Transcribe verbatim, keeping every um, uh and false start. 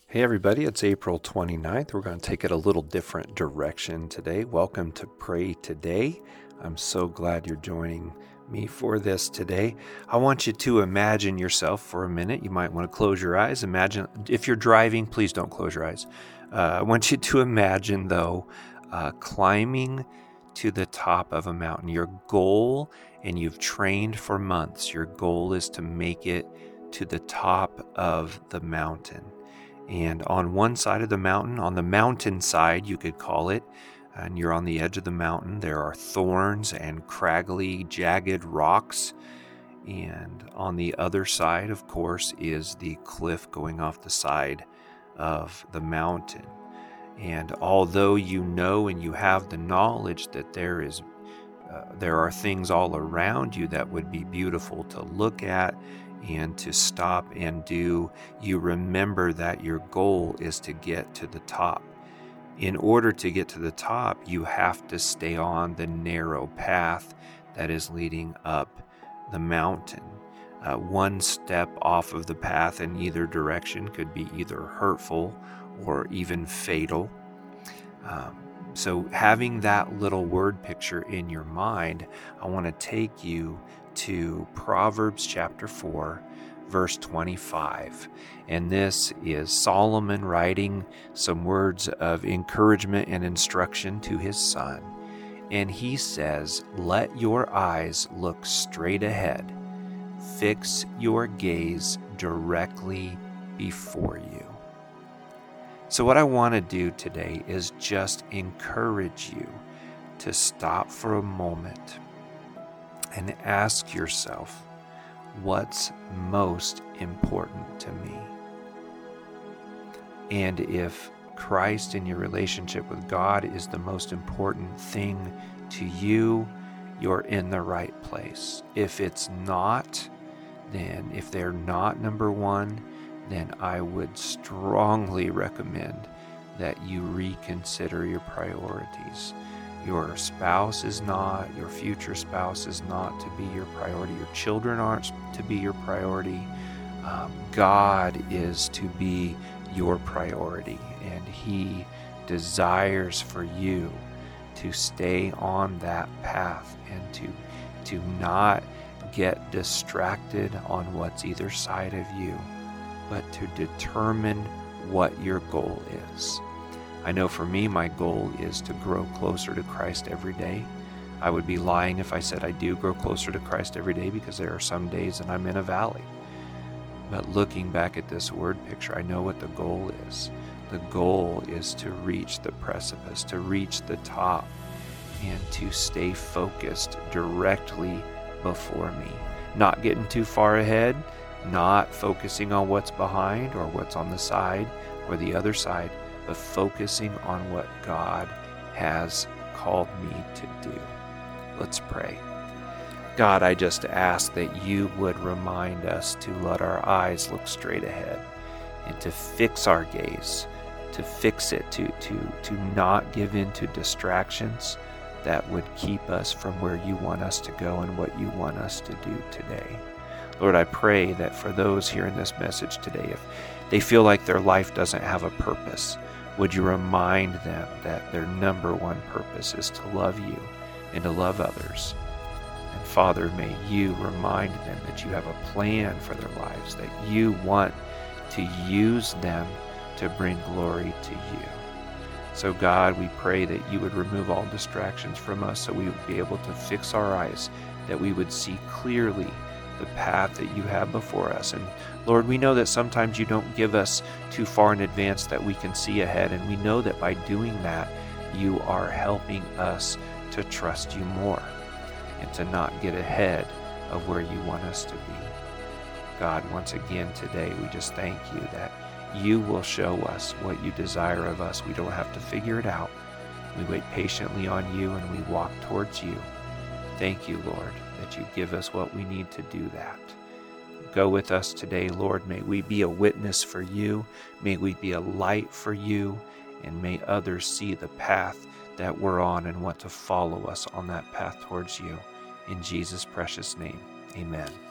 Hey everybody, it's April twenty-ninth. We're going to take it a little different direction today. Welcome to Pray Today. I'm so glad you're joining me for this today. I want you to imagine yourself for a minute. You might want to close your eyes. Imagine, if you're driving, please don't close your eyes. Uh, I want you to imagine, though, uh, climbing to the top of a mountain. Your goal, and you've trained for months, your goal is to make it to the top of the mountain. And on one side of the mountain, on the mountain side, you could call it, and you're on the edge of the mountain, there are thorns and craggly, jagged rocks. And on the other side, of course, is the cliff going off the side of the mountain. And although you know and you have the knowledge that there is, uh, there are things all around you that would be beautiful to look at and to stop and do, you remember that your goal is to get to the top. In order to get to the top, you have to stay on the narrow path that is leading up the mountain. Uh, one step off of the path in either direction could be either hurtful or even fatal. Um, so having that little word picture in your mind, I want to take you to Proverbs chapter four, verse twenty-five. And this is Solomon writing some words of encouragement and instruction to his son. And he says, "Let your eyes look straight ahead. Fix your gaze directly before you." So what I want to do today is just encourage you to stop for a moment and ask yourself, what's most important to me? And if Christ and your relationship with God is the most important thing to you, you're in the right place. If it's not, then if they're not number one, then I would strongly recommend that you reconsider your priorities. Your spouse is not, your future spouse is not to be your priority. Your children aren't to be your priority. Um, God is to be your priority, and He desires for you to stay on that path and to, to not get distracted on what's either side of you, but to determine what your goal is. I know for me, my goal is to grow closer to Christ every day. I would be lying if I said I do grow closer to Christ every day, because there are some days that I'm in a valley. But looking back at this word picture, I know what the goal is. The goal is to reach the precipice, to reach the top, and to stay focused directly before me. Not getting too far ahead, not focusing on what's behind or what's on the side or the other side, but focusing on what God has called me to do. Let's pray. God, I just ask that you would remind us to let our eyes look straight ahead and to fix our gaze, to fix it, to, to, to not give in to distractions that would keep us from where you want us to go and what you want us to do today. Lord, I pray that for those hearing this message today, if they feel like their life doesn't have a purpose, would you remind them that their number one purpose is to love you and to love others? And Father, may you remind them that you have a plan for their lives, that you want to use them to bring glory to you. So God, we pray that you would remove all distractions from us, so we would be able to fix our eyes, that we would see clearly the path that you have before us. And Lord, we know that sometimes you don't give us too far in advance that we can see ahead, and we know that by doing that, you are helping us to trust you more and to not get ahead of where you want us to be. God, once again today, we just thank you that you will show us what you desire of us. We don't have to figure it out. We wait patiently on you and we walk towards you. Thank you, Lord, that you give us what we need to do that. Go with us today, Lord. May we be a witness for you. May we be a light for you. And may others see the path that we're on and want to follow us on that path towards you. In Jesus' precious name, amen.